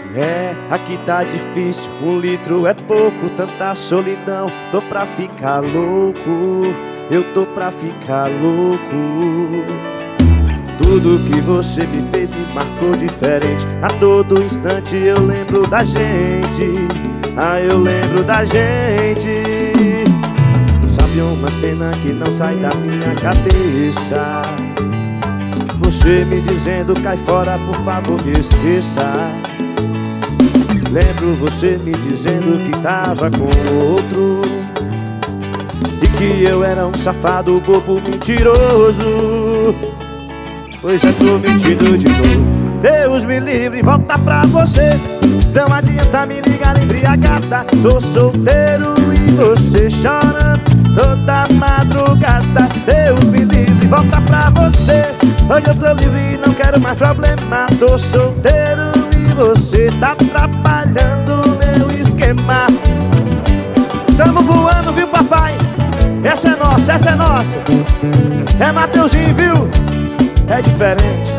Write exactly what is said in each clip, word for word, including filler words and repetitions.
É, aqui tá difícil, um litro é pouco, tanta solidão. Tô pra ficar louco, eu tô pra ficar louco. Tudo que você me fez me marcou diferente. A todo instante eu lembro da gente. Ah, eu lembro da gente. Sabe uma cena que não sai da minha cabeça? Você me dizendo, cai fora, por favor, me esqueça. Lembro você me dizendo que tava com outro e que eu era um safado, bobo, mentiroso. Pois é, tô mentindo de novo. Deus me livre, volta pra você. Não adianta me ligar embriagada. Tô solteiro e você chorando toda madrugada. Deus me livre, volta pra você. Hoje eu tô livre e não quero mais problema. Tô solteiro e você tá atrapalhando meu esquema. Tamo voando, viu, papai? Essa é nossa, essa é nossa. É Mateuzinho, viu? É diferente.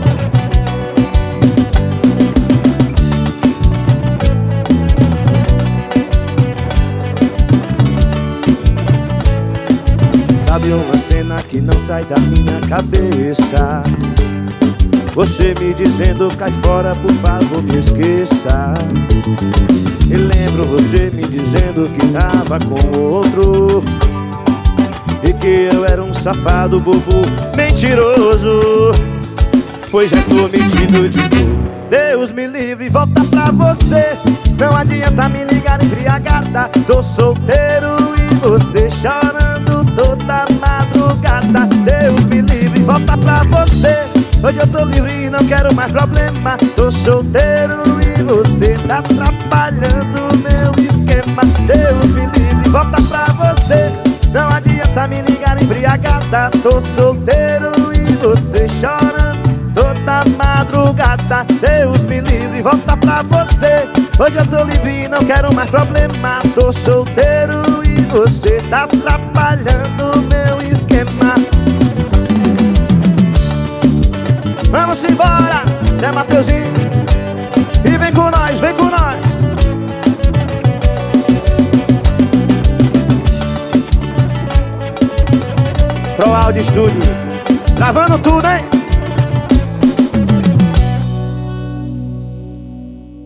Sabe uma cena que não sai da minha cabeça? Você me dizendo, cai fora, por favor, me esqueça. E lembro você me dizendo que tava com outro e que eu era um safado, bobo, mentiroso. Pois já tô mentindo de novo. Deus me livre, volta pra você. Não adianta me ligar embriagada. Tô solteiro e você chorando toda madrugada. Deus me livre, volta pra você. Hoje eu tô livre e não quero mais problema. Tô solteiro e você tá atrapalhando meu esquema. Deus me livre, volta pra você. Não adianta me ligar embriagada. Tô solteiro e você chorando toda madrugada. Deus me livre, volta pra você. Hoje eu tô livre e não quero mais problema. Tô solteiro e você tá atrapalhando meu esquema. Vamos embora, é Mateuzinho. E vem com nós, vem com nós. Pro Áudio Estúdio, gravando tudo, hein?